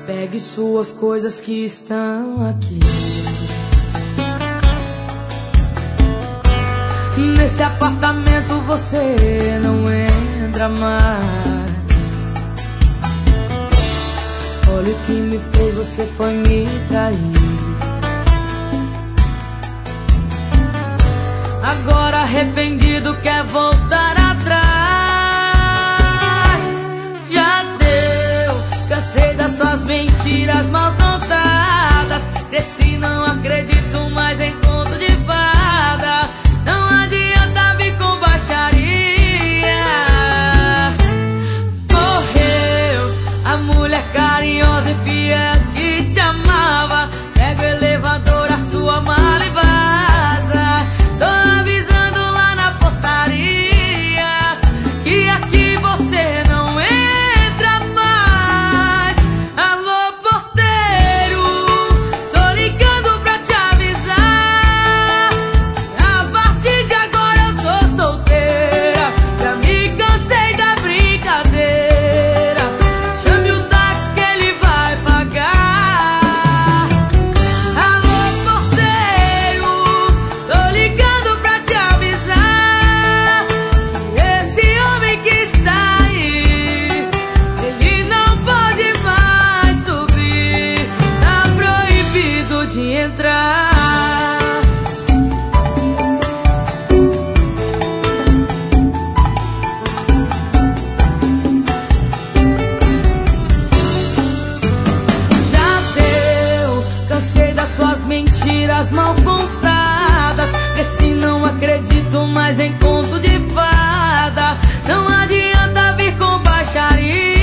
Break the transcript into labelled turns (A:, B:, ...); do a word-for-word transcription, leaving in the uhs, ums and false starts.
A: Pegue suas coisas que estão aqui. Nesse apartamento você não entra mais. Olha o que me fez, você foi me trair. Agora arrependido quer voltar atrás. Já deu, cansei das suas mentiras mal contadas. Cresci, não acredito mais em conto de fada. Não adianta vir com baixaria. Morreu a mulher carinhosa e fiel que te amava. Pega o elevador, a sua mala e vaza. Tô avisando lá na portaria que aqui você não entra mais. Alô, porteiro, tô ligando pra te avisar. A partir de agora eu tô solteira. Já me cansei da brincadeira. Chame o táxi que ele vai pagar. Alô, porteiro, tô ligando pra te avisar. Esse homem que está aí, ele não pode mais subir. Tá proibido de entrar. Já deu, cansei das suas mentiras mal contadas. Cresci, não acredito mais em conto de fada. Não adianta vir com baixaria.